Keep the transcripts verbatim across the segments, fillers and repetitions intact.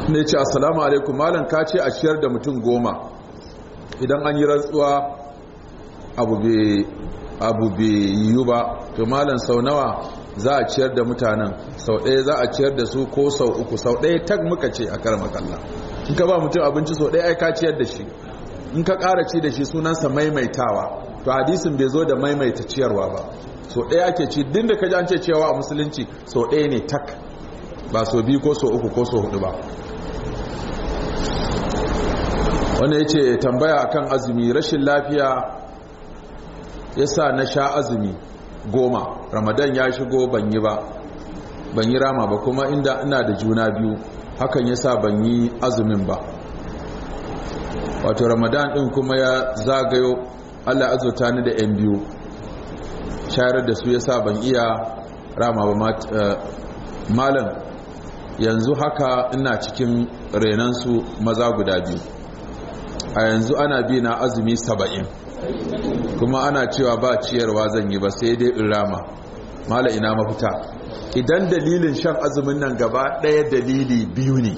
ne ce assalamu alaikum malam ka ce a ciyar da mutum goma idan an yi rantsuwa abu bai yiwu ba to malam sau nawa za a ciyar da mutanen sau ɗaya za a ciyar da su ko sau uku sau ɗaya tag muka ce a karama kalla in ka ba mutum abinci sau ɗaya ai ka ciyar da shi in ka ƙara ci da shi sunansa maimaitawa to hadisin bai zo da maimaita ciyarwa ba sau ɗaya ake ci din da ka ji an ce cewa a musulunci sau ɗaya ne tak ba sau biyu ko sau uku ko sau hudu ba. wanda ya ce tambaya akan azumi rashin lafiya ya sa na sha azumi goma ramadan ya shigo ban yi ba ban yi rama ba kuma inda ina da juna biyu hakan ya sa ban yi azumin ba wato ramadan din kuma ya zagayo allah azurta ni da yan biyu shayar da su ya sa ban iya rama ba malam yanzu haka ina cikin renansu maza guda biyu a yanzu ana bi na azumi saba'in kuma ana cewa ba ciyarwa zan yi ba sai dai in rama mala ina mafita idan dalilin shan azumin nan gaba ɗaya dalili biyu ne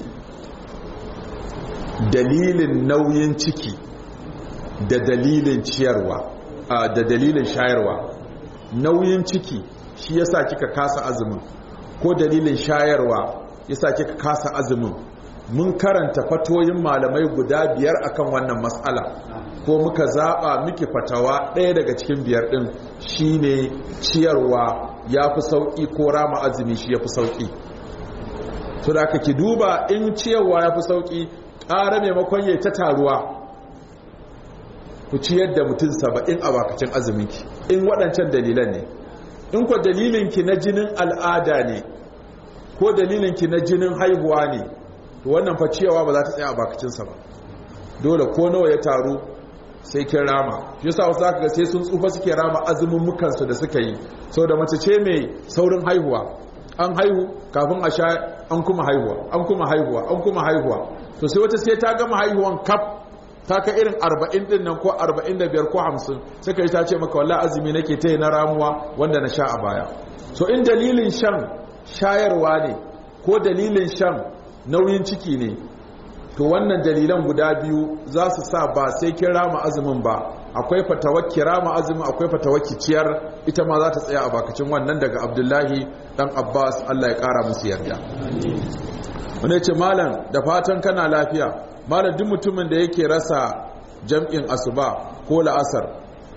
dalilin nauyin ciki da dalilin ciyarwa da dalilin shayarwa nauyin ciki shi yasa kika kasa azumin ko dalilin shayarwa yasa kika kasa azumin mun karanta fatoyin malamai guda biyar akan wannan matsala ko muka zaba miki fatawa ɗaya daga cikin biyar ɗin shine ciyarwa ya fi sauƙi ko rama azumi shi ya fi sauƙi to da aka ki duba in ciyarwa ya fi sauƙi ƙara maimakon ya ta taruwa ku ciyar da mutum saba'in a bakacin azuminki in waɗancan dalilan ne in ku dalilinki na jinin al'ada ne ko dalilinki na jinin haihuwa ne to wannan fa ciyarwa ba za ta tsaya a bakacinsa ba dole ko nawa ya taru sai kin rama shi yasa wasu zaka ga sai sun tsufa suke rama azumin mukansu da suka yi saboda mace ce mai saurin haihuwa an haihu kafin a sha an kuma haihuwa an kuma haihuwa an kuma haihuwa to sai wata sai ta gama haihuwan kaf ta ka irin arba'in din nan ko arba'in da biyar ko hamsin sai kai ta ce maka wallahi azumi nake ta yi na ramuwa wanda na sha a baya so in dalilin shan shayarwa ne ko dalilin shan nauyin ciki ne to wannan dalilan guda biyu za su sa ba sai kin rama azumin ba akwai fatawakki rama azumin akwai fatawakki ciyar ita ma za ta tsaya a bakacin wannan daga Abdullahi dan Abbas Allah ya kara musu yarda wanda ce malam da fatan kana lafiya malam duk mutumin da yake rasa jam'in asuba ko la'asar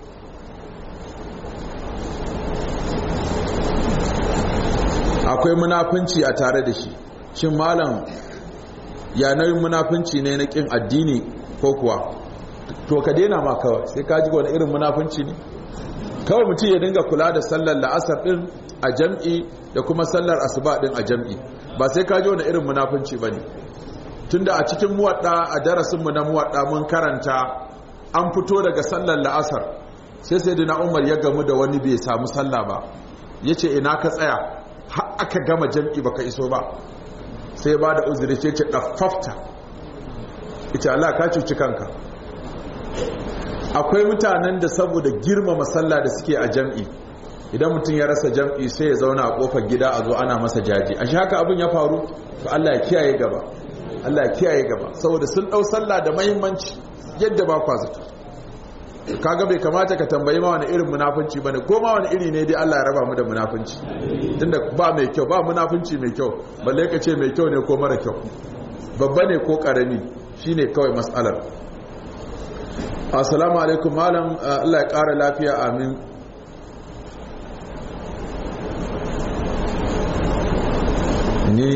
akwai munafunci a tare da shi shin malam yanayin munafunci ne na kin addini ko kuwa to ka daina ma kawai sai ka ji wani irin munafunci ne kawai mutum ya dinga kula da sallar la'asar din a jam'i da kuma sallar asuba din a jam'i ba sai ka ji wani irin munafunci ba ne tunda a cikin muwadda a darasinmu na muwadda mun karanta an fito daga sallar la'asar sai sai dina umar ya gamu da wani bai samu sallah ba ya ce ina ka tsaya har aka gama jam'i baka iso ba sai ba da uzuri ce ce ɗaffafta ita Allah ka cuci kanka akwai mutanen da saboda girmama sallah da suke a jam'i idan mutum ya rasa jam'i sai ya zauna a kofar gida a zo ana masa jaji a shi haka abin ya faru to Allah ya kiyaye gaba Allah ya kiyaye gaba saboda sun ɗau sallah da mahimmanci yadda ba kwa zato kaga bai kamata ka tambayi ma wani irin munafunci bane ko ma wani iri ne dai Allah ya raba mu da munafunci tunda ba mai kyau ba munafunci mai kyau balle ka ce mai kyau ne ko mara kyau babba ne ko karami shine kawai mas'alar assalamu alaikum malam Allah ya kara lafiya amin ni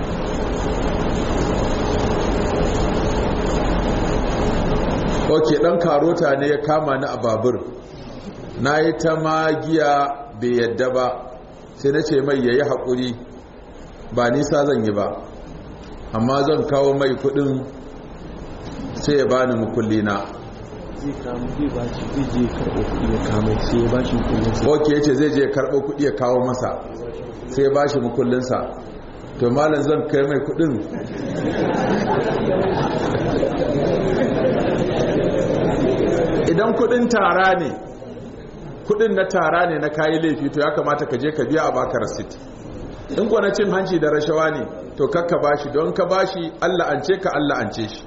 ok dan karota ne ya kama ni a babur na yi ta magiya bai yadda ba sai na ce mai yayi haƙuri ba nisa zan yi ba amma zan kawo mai kudin sai ya bani mukulli na ok ya ce zai je ya karɓo kudi ya kawo masa sai ya bashi mukullinsa to malam zan kai mai kudin idan kudin tara ne kudin na tara ne na kayi laifi to ya kamata ka je ka biya a baka receipt in kuwa na cin hanci da rashawa ne to kakka bashi, don ka bashi Allah an ce ka Allah an ce shi.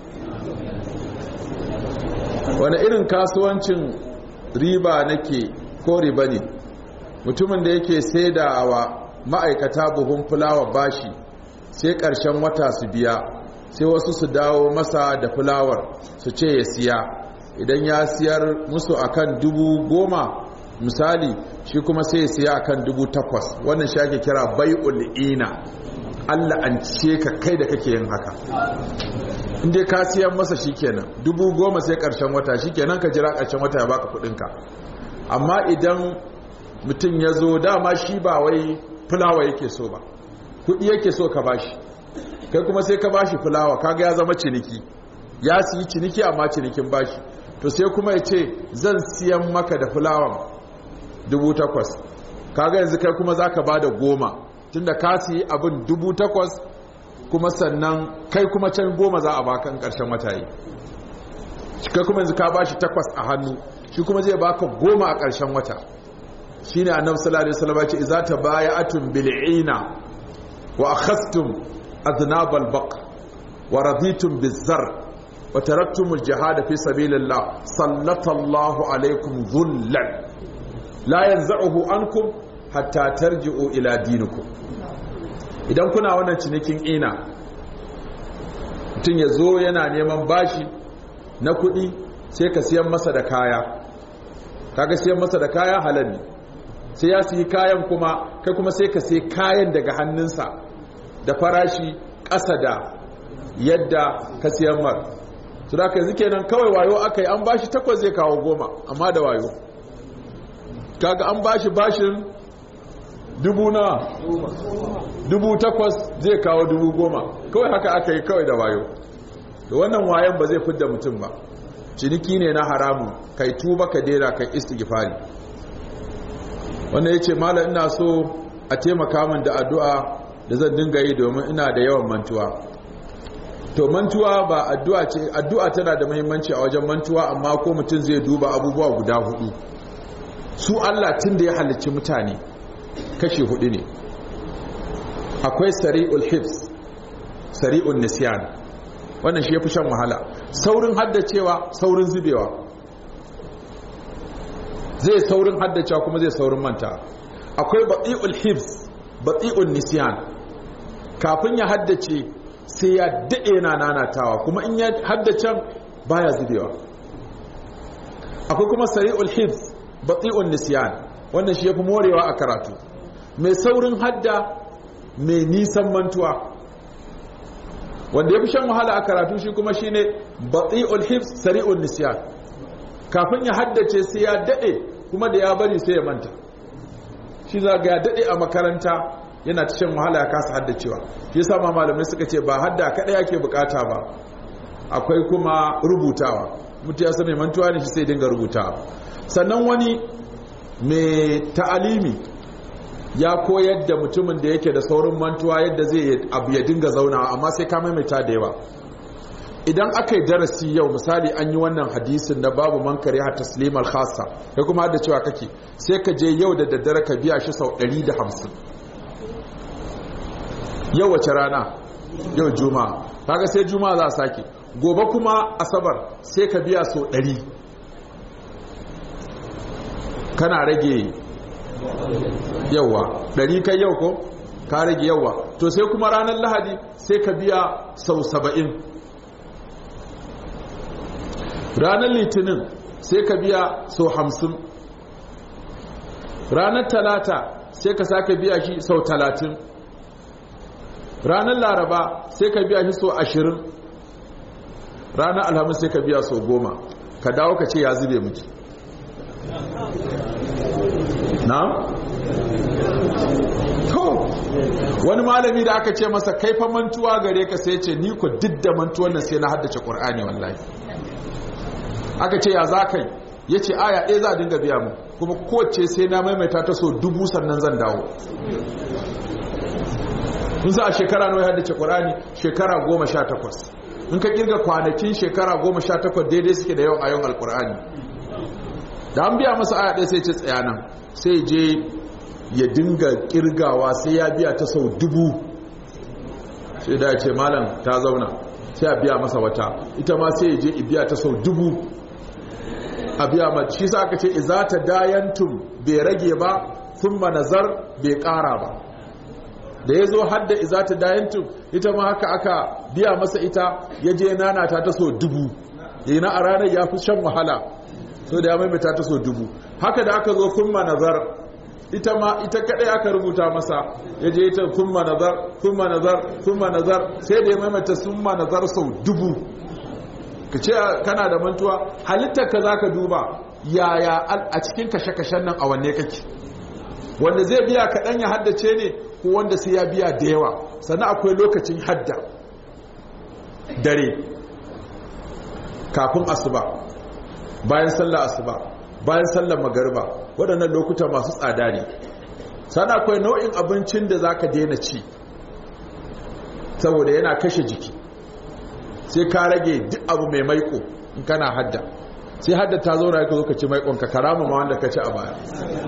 wani irin kasuwancin riba nake ko riba ne? Mutumin da yake saidawa ma'aikata buhun fulawa bashi sai ƙarshen wata su biya, sai wasu su dawo masa da fulawar su ce ya siya, idan ya siyar musu akan dubu goma misali, shi kuma sai ya siya akan dubu takwas. Wannan shi ake kira bai'ul ina. Allah an ce ka kai da kake yin haka, inda ka siyan masa shikenan dubu goma sai ƙarshen wata, shikenan ka jira ƙarshen wata ya baka kuɗinka. Amma idan mutum ya zo dama shi ba wai fulawa yake so ba, kuɗi yake so ka bashi, kai kuma sai ka bashi fulawa, kaga ya zama ciniki, ya siyi ciniki amma cinikin bashi. To sai kuma ya ce zan siyan maka da fulawan dubu takwas, kaga yanzu kai kuma za ka ba da goma, tunda ka siyi abin dubu takwas kuma sannan kai kuma can goma za a bakan ƙarshen wata yi, kai kuma yanzu ka bashi takwas a hannu, shi kuma zai baka goma a ƙarshen wata. Shine annabi sallallahu alaihi wasallam ya ce idza tabaya'atum bil'ina wa akhadhtum adnab al-baq wa raditum biz-zar wa taraktum al-jihad fi sabilillah sallallahu alaykum dhullan la yanza'uhu ankum hatta tarji'u ila dinikum. Idan kuna wannan cinikin ina, mutum ya zo yana neman bashi na kuɗi, sai ka siyan masa da kaya, kaga siyan masa da kaya halal ne, sai ya siyi kayan kuma kai kuma sai ka sai kayan daga hannunsa da farashi ƙasa da yadda ka siyan mar. su da kai zuke nan kawai wayo aka yi, an bashi takwas zai kawo goma, amma da wayo. Kaga an bashi bashin dubu na dubu takwas zai kawo dubu goma, kawai haka aka yi kawai da wayo. da wannan wayan ba zai fidda mutum ba, ciniki ne na haramun, kai tuba ka dera kai istighfari. wannan yace mallam ina so a taimaka min da addu'a da zan dinga yi domin ina da yawan mantuwa. To mantuwa ba addu'a ce, addu'a tana da muhimmanci a wajen mantuwa, amma ko mutum zai duba abubuwa guda hudu. Su Allah tun da ya halicci mutane kashi hudu ne. Akwai sari'ul hifz, sari'ul nisyan. Wannan shi yafi shan wahala. Saurin haddacewa, saurin zubewa. Zai saurin haddacewa kuma zai saurin manta. Akwai bati'ul hifz, bati'ul nisyan. Kafin ya haddace sai ya dade yana nanatawa, kuma in ya haddace baya zubewa. Akwai kuma sari'ul hifz, bati'ul nisyan. Wannan shi yafi morewa a karatu. Mai saurin hadda, mai nisan mantuwa. Wanda yafi shan wahala a karatu shi kuma shine bati'ul hifz, sari'ul nisyan. Kafin ya haddace sai ya dade, kuma da ya bari sai ya manta. Shi za ga ya dade a makaranta yana ta shan wahala ya kasa haddacewa. Shi yasa ma malamai suka ce ba hadda kada yake bukata ba, akwai kuma rubutawa. Mutum ya sani mantuwa ne shi sai dinga rubutawa. Sannan wani mai ta'alimi ya koyar da mutumin da yake da saurin mantuwa yadda zai abu ya dinga zaunawa, amma sai ka maimaita da yawa. Idan aka yi darasi yau misali an yi wannan hadisin na babu man kare ha taslimar khassa, kai kuma da cewa kake sai ka je yau da daddare ka biya shi sau ɗari da hamsin. Yau wace rana? Yau juma'a. Kaga sai juma'a za a sake. Gobe kuma asabar sai ka biya sau ɗari. Kana rage yawa ɗari kai yau ko? Ka rage yawa. To sai kuma ranar lahadi sai ka biya sau saba'in. Ranar litinin sai ka biya sau hamsin. Ranar talata sai ka sake biya shi sau talatin. Ranar laraba sai ka biya shi sau ashirin. Ranar alhamis sai ka biya sau goma. Ka dawo ka ce ya zube miki. Na? To, wani malami da aka ce masa kaifa mantuwa gare ka sai ce ni ku didda mantuwan nan sai na haddace Qur'ani wallahi. Aka ce ya za kai? Ya ce aya ɗaya za a dinga biya mu, kuma kowace sai na maimaita ta so dubu sannan zan dawo. Mun sa a shekara nawa ya haddace Qur'ani? Shekara goma sha takwas. In ka kirga kwanakin shekara goma sha takwas daidai suke da yawan ayon Alƙur'ani. Da an biya masa aya ɗaya sai ce tsaya nan, sai je ya dinga kirgawa sai ya biya ta sau dubu sai da ya ce malam ta zauna sai a biya masa wata ita ma sai ya je biya ta sau dubu a biya ma shi sa aka ce iza ta dayantum bai rage ba thumma nazar bai kara ba da ya zo hadda iza ta dayantum ita ma haka aka biya masa ita ya je nana ta ta sau dubu yana a ranar ya fi shan wahala so da ya maimaita ta sau dubu haka da aka zo thumma nazar ita ma ita kadai aka rubuta masa ya je ita thumma nazar thumma nazar thumma nazar sai da ya maimaita thumma nazar sau dubu ka ce kana da mantuwa halittar ka zaka duba yaya a cikin kashe-kashen nan a wanne kake wanda zai biya kaɗan ya haddace ne ko wanda sai ya biya da yawa sannan akwai lokacin hadda dare kafin asuba bayan sallar asuba bayan sallar magariba waɗannan lokuta masu tsada ne sannan akwai nau'in abincin da zaka daina ci saboda yana kashe jiki sai ka rage duk abu mai maiko in kana hadda sai hadda ta zo na ka zo ka ci maikon ka karama ma wanda ka ci a baya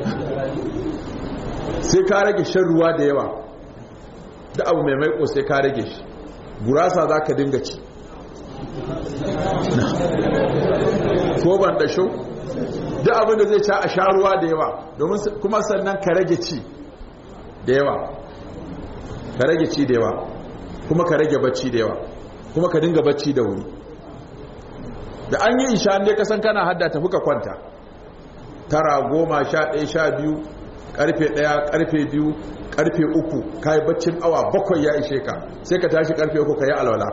sai ka rage shan ruwa da yawa duk abu mai maiko sai ka rage shi gurasa za ka dinga ci ko ban da sho duk abin da zai ci a sha ruwa da yawa domin kuma sannan ka rage ci da yawa ka rage ci da yawa kuma ka rage bacci da yawa kuma ka dinga bacci da wuri da an yi isha ne kasan kana hadda tafi ka kwanta tara goma sha ɗaya sha biyu karfe ɗaya karfe biyu karfe uku ka yi baccin awa bakwai ya ishe ka sai ka tashi karfe uku ka yi alwala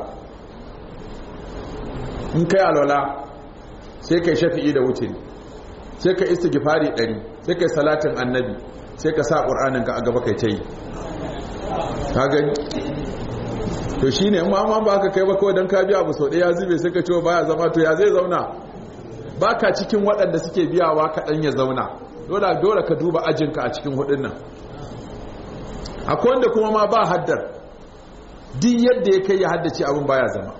in ka yi alwala sai ka yi shafi'i da wuce sai ka istighfari ɗari sai ka yi salatin annabi sai ka sa ƙur'anin ka a gaba kai ta yi ka gani to shi ne amma ba ka kai ba kawai don ka biya abu sau ɗaya zube sai ka ce baya zama to ya zai zauna ba ka cikin waɗanda suke biyawa kaɗan ya zauna dole dole ka duba ajinka a cikin hudun nan akwai wanda kuma ma ba haddar duk yadda ya kai ya haddace abin baya zama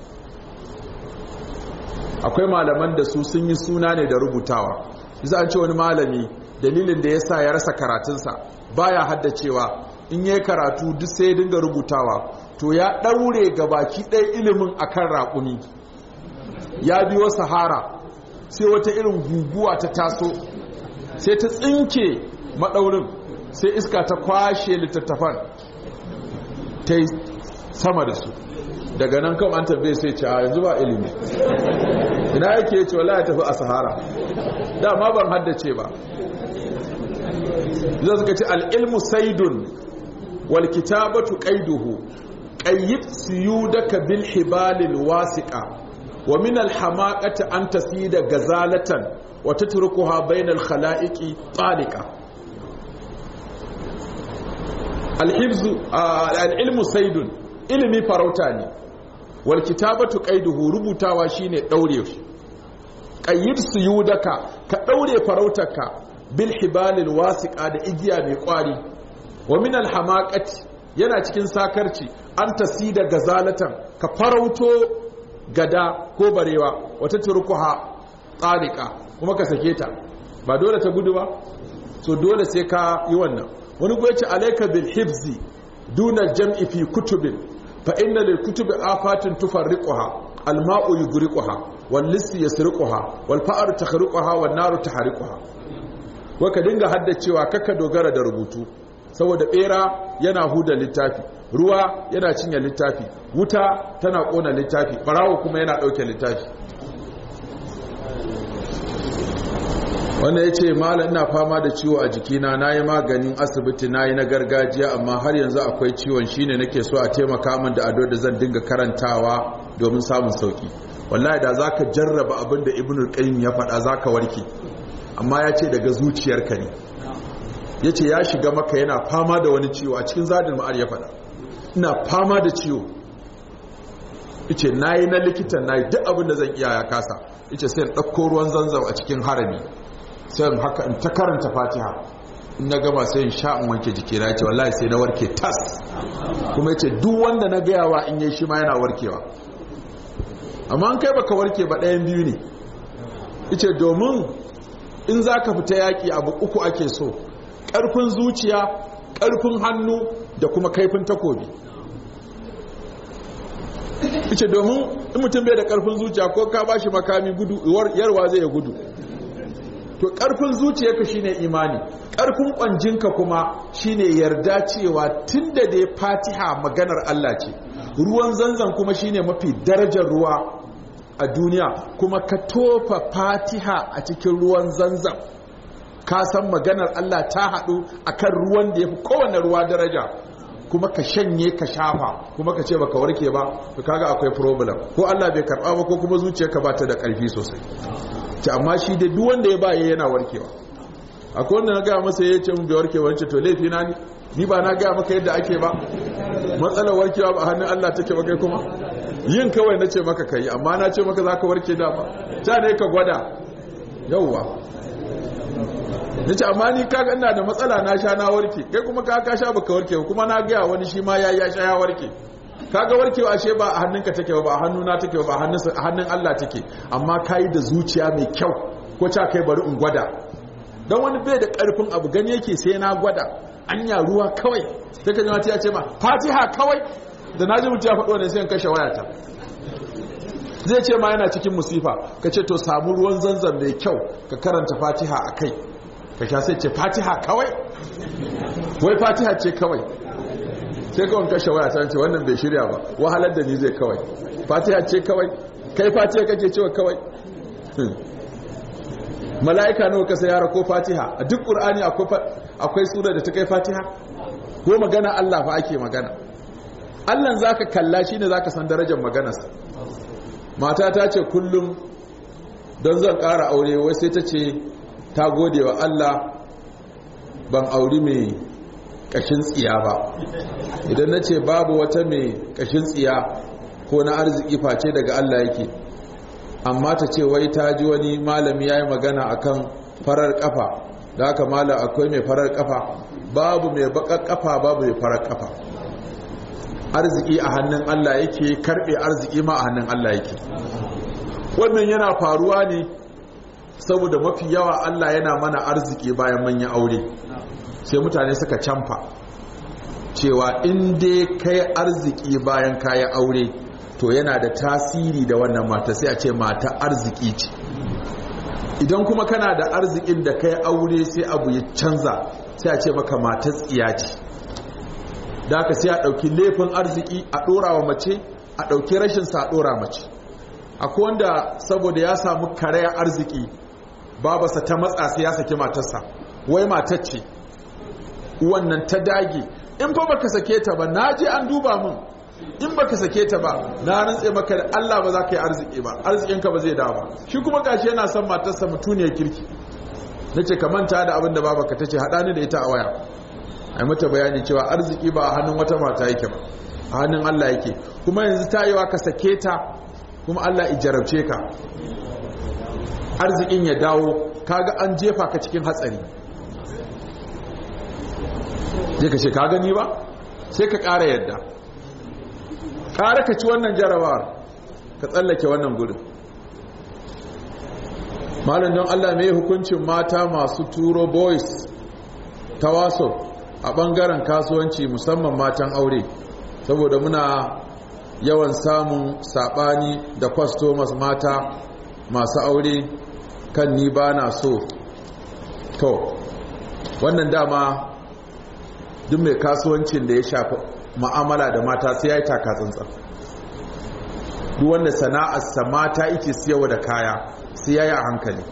akwai malaman da su sun yi suna ne da rubutawa bisa an ce wani malami dalilin da ya sa ya rasa karatunsa baya haddacewa in yi karatu duk sai ya dinga rubutawa to ya ɗaure gabaki ɗaya ilimin akan raƙumi ya biyo sahara sai wata irin guguwa ta taso sai ta tsinke maɗaurin sai iska ta kwashe littattafan ta yi sama da su daga nan kan an tabbe sai ce a yanzu ba ilimi ina yake ce wala ya tafi a sahara dama ban haddace ba zai suka ce al'ilmu saidun wal kitabatu qaiduhu qayyib siyudaka bil hibalil wasiqa wa min al hamaqati an tasida gazalatan wa tatrukuha bainal khalaiqi taliqa al hifzu al ilmu saidun ilmi farauta ne wal kitabatu qaiduhu rubutawa shine daure shi qayyib siyudaka ka daure farautarka bil hibalil wasiqa da igiya mai kwari wa min al hamaqati yana cikin sakarci an tasida gazalatan ka farauto gada ko barewa wata turkuha tsarika kuma ka sake ta ba dole ta gudu ba so dole sai ka yi wannan wani goyi ce alayka bil hifzi duna jam'i fi kutubin fa inna lil kutubi afatin tufarriquha al ma'u yugriquha wal lissi yasriquha wal fa'ru takhriquha wan naru tahriquha wa ka dinga haddacewa kakka dogara da rubutu saboda bera yana huda littafi ruwa yana cinye littafi wuta tana kona littafi barawo kuma yana dauke littafi wanda ya ce malam ina fama da ciwo a jikina na yi maganin asibiti na yi na gargajiya amma har yanzu akwai ciwon shine nake so a taimaka min da ado da zan dinga karantawa domin samun sauki wallahi da za ka jarraba abin da ibnul qayyim ya faɗa za ka warke amma ya ce daga zuciyarka ne ya ce ya shiga maka yana fama da wani ciwo a cikin zadin ma'ar ya faɗa ina fama da ciwo ice na yi na likitan na yi duk abin da zan iya ya kasa ice sai ɗauko ruwan zanzam a cikin harami sai haka in ta karanta fatiha in na gama sai in sha in wanke jikina ya ce wallahi sai na warke tas kuma ya ce duk wanda na gayawa in yi shi ma yana warkewa amma an kai baka warke ba ɗayan biyu ne ice domin in za ka fita yaƙi abu uku ake so ƙarfin zuciya, ƙarfin hannu da kuma kaifin takobi. Ice domin in mutum bai da ƙarfin zuciya ko ka bashi makami gudu yarwa zai ya gudu. To ƙarfin zuciyarka shine imani, ƙarfin ƙwanjinka kuma shine yarda cewa tunda dai Fatiha maganar Allah ce, ruwan zanzan kuma shine mafi darajar ruwa a duniya, kuma ka tofa Fatiha a cikin ruwan zanzan, ka san maganar Allah ta haɗu akan ruwan da yafi kowane ruwa daraja, kuma ka shanye ka shafa kuma ka ce baka warke ba, to kaga akwai problem, ko Allah bai karɓa ba ko kuma zuciyarka ba ta da ƙarfi sosai. ce amma shi dai duk wanda ya baye yana warkewa. Akwai wanda na gaya masa ya ce mun bai warkewa, wance to laifi na ni ni ba na gaya maka yadda ake ba, matsalar warkewa ba hannun Allah take ba, kai kuma yin kawai na ce maka kai, amma na ce maka za ka warke da ba ta ne ka gwada yauwa. na ce amma ni kaga ina da matsala na sha na warke, kai kuma ka ka sha baka warke kuma na gaya wani shi ma ya ya sha ya warke. Kaga warkewa ashe ba a hannunka take ba, a hannuna take ba, a hannun Allah take, amma kai da zuciya mai kyau ko ta kai bari in gwada. Dan wani bai da karfin abu gani yake sai na gwada, anya ruwa kawai sai ka ji ya ce ma Fatiha kawai, da naji mutum ya faɗo ne sai in kashe wayata. Zai ce ma yana cikin musifa, ka ce to samu ruwan zanzan mai kyau ka karanta Fatiha a kai, ka sha sai ce Fatiha kawai, wai Fatiha ce kawai, sai kawai kashe waya ta ce wannan bai shirya ba, wahalar da ni zai kawai. Fatiha ce kawai, kai Fatiha kake cewa kawai. Mala'ika nawa ka sayar ko Fatiha? A duk Qur'ani akwai akwai sura da ta kai Fatiha? Ko magana Allah fa ake magana. Allah zaka kalla shine zaka san darajar maganarsa. Mata ta ce kullum don zan ƙara aure, wai sai ta ce ta gode wa Allah ban auri mai kashin tsiya ba. Idan na ce babu wata mai kashin tsiya ko na arziki face daga Allah yake, amma ta ce wai ta ji wani malami ya yi magana akan farar kafa, da haka malam akwai mai farar kafa, babu mai bakar kafa, babu mai farar kafa. Arziki a hannun Allah yake, karbe arziki ma a hannun Allah yake. Wannan yana faruwa ne saboda mafi yawa Allah yana mana arziki bayan manyan aure, sai mutane suka camfa cewa in dai kai arziki bayan kayan aure to yana da tasiri da wannan mata, sai a ce mata arziki ce. Idan kuma kana da arzikin da kai aure sai abu ya canza, sai a ce maka mata tsiya ce. da haka sai a ɗauki laifin arziki a ɗora wa mace, a ɗauki rashinsa a ɗora mace. Akwai wanda saboda ya samu karaya arziki babarsa ta matsa sai ya saki matarsa, wai matar ce wannan ta dage, in fa baka sake ta ba, na je an duba mun, in baka sake ta ba na rantse maka da Allah ba za ka yi arziki ba, arzikinka ba zai dawo ba. Shi kuma gashi yana son matarsa mutuniyar kirki. Nace ka manta da abin da babarka tace, hada ni da ita a waya ai mata bayani cewa arziki ba a hannun wata mata yake ba, a hannun Allah yake. Kuma yanzu tayewa ka sake ta kuma Allah ya jarabce ka, arzikin ya dawo, kaga an jefa ka cikin hatsari. je ka ce ka gani ba, sai ka ƙara yadda, ƙara ka ci wannan jarabawar, ka tsallake wannan gudun. Malin don Allah mai hukuncin mata masu turo boys ta waso a ɓangaren kasuwanci, musamman matan aure, saboda muna yawan samun saɓani da customers mata masu aure kan ni ba na so. To wannan dama duk mai kasuwancin da ya shafi ma'amala da mata sai ya yi takatsantsan. Duk wanda sana'arsa mata yake siyarwa da kaya sai ya yi a hankali.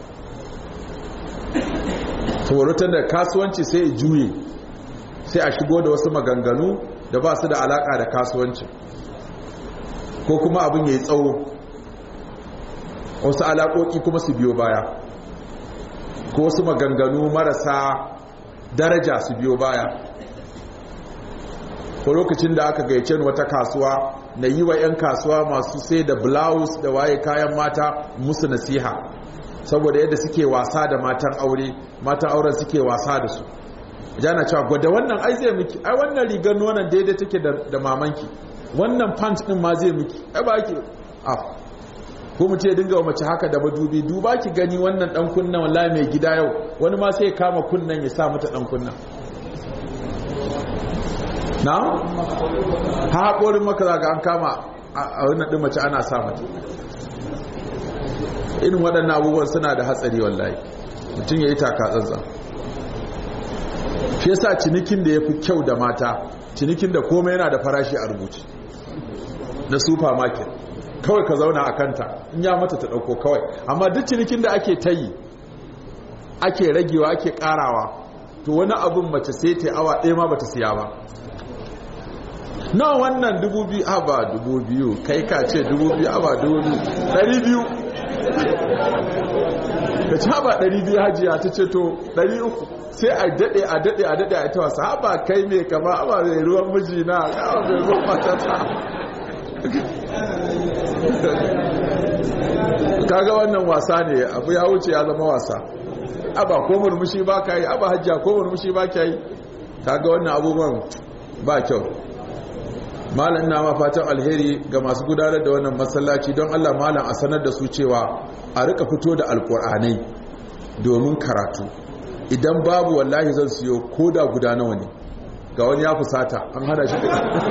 Tsoron da kasuwanci sai ya juye, sai a shigo da wasu maganganu da ba su da alaka da kasuwanci, ko kuma abin ya yi tsawo, wasu alaƙoƙi kuma su biyo baya, ko wasu maganganu marasa daraja su biyo baya. Ko lokacin da aka gaice ni wata kasuwa na yi wa 'yan kasuwa masu sai da blouse da waye kayan mata musu nasiha, saboda yadda suke wasa da matan aure, matan auren suke wasa da su. Jana cewa gwada wannan ai zai miki, ai wannan rigar nonon daidai take da, da mamanki, wannan pant din ma zai miki, ai ba ki af. ko mutum ya dinga wa mace haka da madubi, duba ki gani wannan dan kunnan wallahi mai gida yau, wani ma sai ya kama kunnan ya sa mata dan kunnan na ha haƙorin maka zaga an kama a wannan din mace ana sa mata. irin waɗannan abubuwan suna da hatsari wallahi, mutum ya yi taka tsantsan. shi yasa cinikin da ya fi kyau da mata, cinikin da komai yana da farashi a rubuce na supermarket, kawai ka zauna a kanta in ya mata ta ɗauko kawai. amma duk cinikin da ake ta yi ake ragewa ake ƙarawa, to wani abin mace sai ta awa ɗaya ma bata siya ba. na wannan dubu biyu a ba dubu biyu kai ka ce dubu biyu a ba dubu biyu ɗari biyu ka ci haɓa ɗari biyu hajiya ta ce to ɗari uku sai a daɗe a daɗe a daɗe a ita wasa haɓa kai mai kama haɓa mai ruwan miji na haɓa mai ruwan matata. kaga wannan wasa ne, abu ya wuce ya zama wasa. aba ko murmushi ba ka yi, aba hajiya ko murmushi ba ka yi, kaga wannan abubuwan ba kyau. malam na ma fatan alheri ga masu gudanar da wannan masallaci, don Allah malam a sanar da su cewa a rika fito da alkur'anai domin karatu. idan babu wallahi zan siyo koda guda nawa ne. ga wani ya fusata an hada shi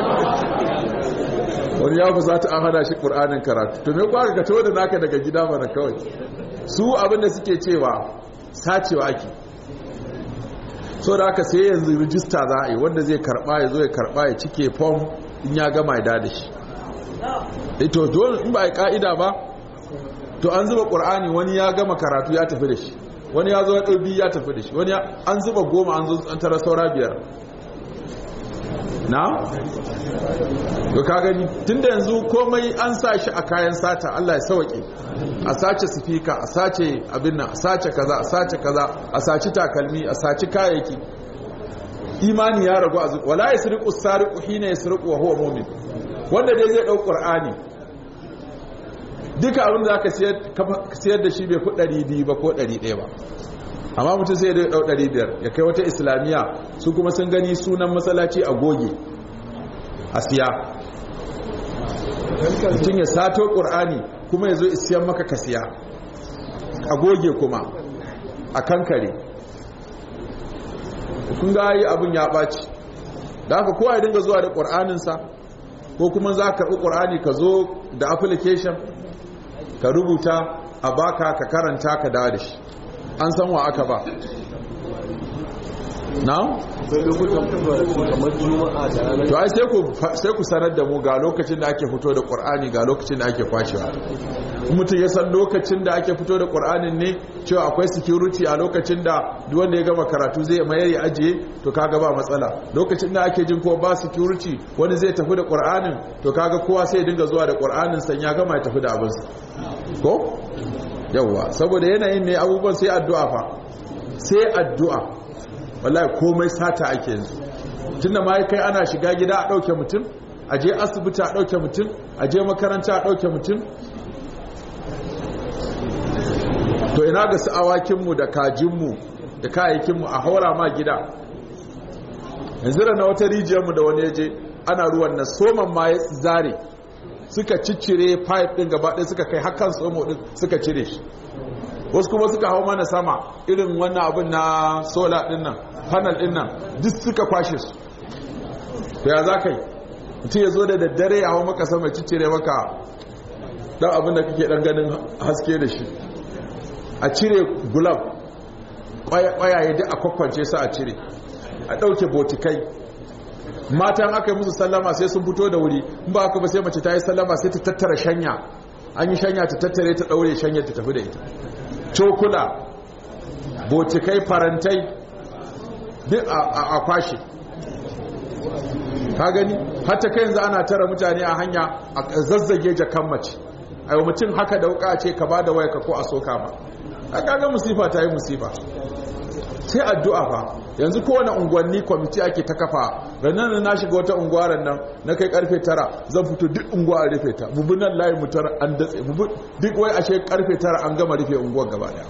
wani ya fusata an hada shi qur'anin karatu, to me kwa ka tawo da naka daga gida mana kawai. su abinda suke cewa sacewa ake, so da aka sai yanzu rijista za a yi, wanda zai karba ya zo ya karba ya cike form in ya gama ya da shi. ito dole in ba a yi ka'ida ba, to an zuba ƙur'ani wani ya gama karatu ya tafi da shi, wani ya zo ya ɗaubi ya tafi da shi, wani an zuba goma an zo an tara saura biyar. na? to ka gani tun da yanzu komai an sa shi a kayan sata, Allah ya sauke. a sace sifika, a sace abin nan, a sace kaza, a sace kaza, a sace takalmi, a sace kayayyaki. imani ya ragu a zuwa. wala yasriqu sariqu hina yasriqu wa huwa mu'min. wanda dai zai dau qur'ani, duka abin da zaka siyar siyar da shi bai fi ɗari biyu ba ko ɗari ɗaya ba, amma mutum sai ya dau ɗari biyar ya kai wata islamiya, su kuma sun gani sunan masallaci a goge a siya. mutum ya sato qur'ani kuma ya zo isiyan maka ka siya a goge kuma a kankare. kun ga yi abin ya ɓaci, da haka kowa ya dinga zuwa da ƙur'aninsa, ko kuma za ka karɓi ƙur'ani ka zo da application ka rubuta a baka ka karanta ka dawo da shi, an san wa aka ba. na? to ai sai ku sanar da mu ga lokacin da ake fito da ƙur'ani, ga lokacin da ake kwashewa. mutum ya san lokacin da ake fito da ƙur'anin ne, cewa akwai security a lokacin da wanda ya gama karatu zai mayar ya ajiye, to kaga ba matsala. lokacin da ake jin ko ba security wani zai tafi da ƙur'anin, to kaga kowa sai ya dinga zuwa da ƙur'anin san ya gama ya tafi da abinsa ko yawwa. saboda yanayin ne abubuwan sai addu'a fa, sai addu'a. wallahi komai sata ake yanzu, tunda ma kai ana shiga gida a ɗauke mutum, a je asibiti a ɗauke mutum, a je makaranta a ɗauke mutum. to ina ga su awakinmu da kajinmu da kayayyakinmu a haura ma gida. yanzu da na wata rijiyarmu da wani yaje ana ruwan na soman ma ya zare, suka ciccire pipe ɗin gaba ɗaya suka kai hakan somo ɗin suka cire shi. wasu kuma suka hau mana sama irin wannan abin na sola ɗin nan, panel ɗin nan, duk suka kwashe su. to ya za ka yi? mutum ya zo da daddare ya hau maka sama ciccire maka ɗan abin da kake ɗan ganin haske da shi, a cire gulab ƙwayaye duk a kwakwance su a cire, a ɗauke botikai. matan aka yi musu sallama sai sun fito da wuri, in ba aka ba sai mace ta yi sallama sai ta tattara shanya, an yi shanya ta tattare ta ɗaure shanyar ta tafi da ita. cokula, botikai, farantai duk a kwashe. ka gani hatta kai yanzu ana tara mutane a hanya a zazzage jakan mace, a yi mutum haka da wuka ce ka ba da waya ka ko a soka ma. a kaga musifa ta yi musifa, sai addu'a fa. yanzu kowane unguwanni kwamiti ake ta kafa. ranar na shiga wata unguwaran nan na kai karfe tara zan fito duk unguwa a rufe ta, bubu nan layi mutar an datse, duk wai ashe karfe tara an gama rufe unguwar gaba daya,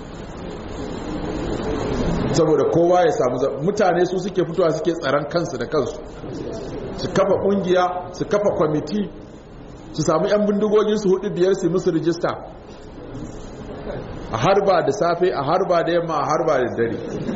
saboda kowa ya samu. mutane su suke fitowa suke tsaron kansu da kansu, su kafa kungiya, su kafa kwamiti, su samu yan bindigogin su hudu biyar su musu rijista a harba da safe a harba da yamma a harba da dare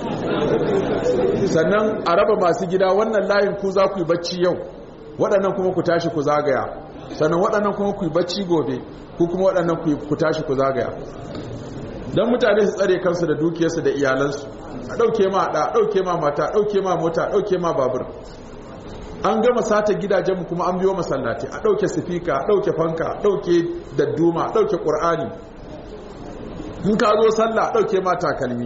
sannan a raba masu gida wannan layin ku za ku yi bacci yau waɗannan kuma ku tashi ku zagaya sannan waɗannan kuma ku yi bacci gobe ku kuma waɗannan ku tashi ku zagaya don mutane su tsare kansu da dukiyarsu da iyalansu a ɗauke ma ɗa ɗauke ma mata ɗauke ma mota ɗauke ma babur an gama sata gidajenmu kuma an biyo masallaci a ɗauke sifika a ɗauke fanka a ɗauke dadduma a ɗauke ƙur'ani in ka zo sallah a ɗauke ma takalmi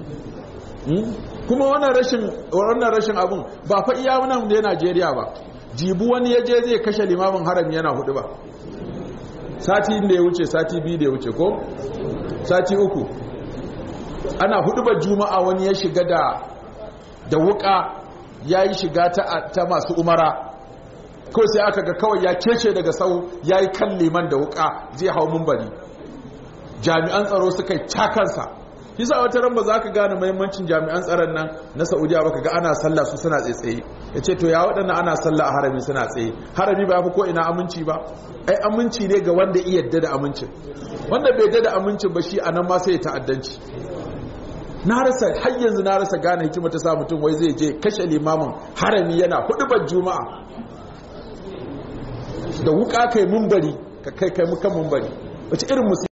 kuma wannan rashin abun ba fa iya nan da Najeriya ba jibu wani ya je zai kashe limamin harami yana hudu ba sati da ya wuce sati biyu da ya wuce ko sati uku ana hudu ba juma'a wani ya shiga da da wuka ya yi shiga ta, ta masu umara ko sai aka ga kawai ya kece daga sau ya yi kan liman da wuka zai hau mumbari jami'an tsaro suka yi cakansa kisa wata ran ba za ka gane mahimmancin jami'an tsaron nan na saudiya ba ka ga ana sallah su suna tsaye ya ce to ya waɗanda ana sallah a harami suna tsaye harami ba ya fi ko ina aminci ba ai aminci ne ga wanda iya yadda da amincin wanda bai yadda da amincin ba shi a nan ma sai ya ta'addanci na rasa har yanzu na rasa gane hikima ta sa mutum wai zai je kashe limamin harami yana hudubar juma'a da wuka kai mumbari ka kai kai mukan mumbari wace irin musu